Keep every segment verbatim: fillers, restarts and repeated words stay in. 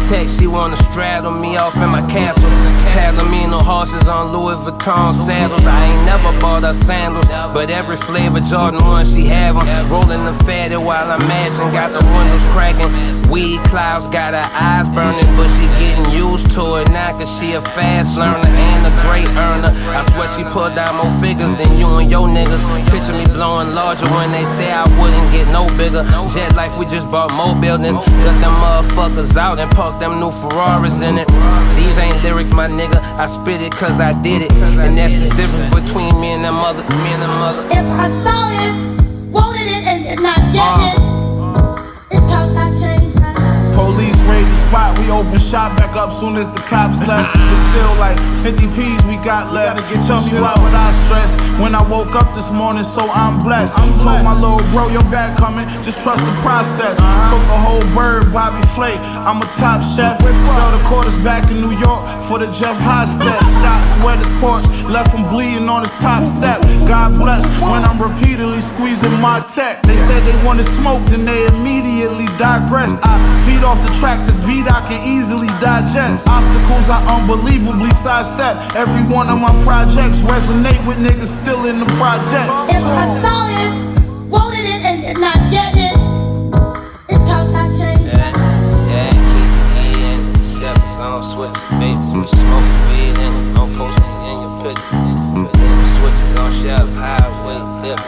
text, she wanna straddle me off in my castle. Palomino horses on Louis Vuitton saddles. I ain't never bought her sandals, but every flavor Jordan one, she have them. Rolling the fatty while I'm mashing, got the windows cracking. Weed clouds got her eyes burning, but she getting used to it now, cause she a fast learner and a great earner. I swear she put down more figures than you and your niggas. Picture me blowing larger when they say I wouldn't get no bigger. Jet Life, we just bought more buildings. Got them motherfuckers out and parked them new Ferraris in it. These ain't lyrics, my nigga, I spit it cause I did it. And that's the difference between me and them mother, me and them mother. If I saw it, wanted it, and did not get uh. it, it's cause I changed my mind. Police raid the spot, we open shop back up soon as the cops left. It's still like fifty P's we got left. Tell me why would I stress when I woke up this morning, so I'm blessed. I told my little bro, your back coming, just trust the process. Cook a whole bird, Bobby Flake, I'm a top chef. Sell the quarters back in New York for the Jeff Hostet. Shots wet his porch, left him bleeding on his top step. God bless when I'm repeatedly squeezing my tech. They said they wanted smoke, then they immediately digressed. I feed off the track, this beat I can easily digest. Obstacles I unbelievably sidestep. Every one of my projects resonate with niggas still in the projects. If I saw it, wanted it, and did not get it, it's cause I changed my mind. Yeah, keep the E in the Chevys, I don't switch the babies. We smoke weed and it don't post me in your pictures. Switches on Chef Highway, dip.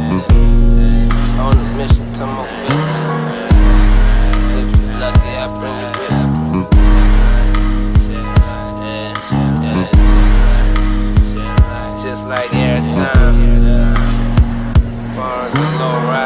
On a mission to more fitness. If you lucky, I bring you with me. Just like every time, far as a low ride.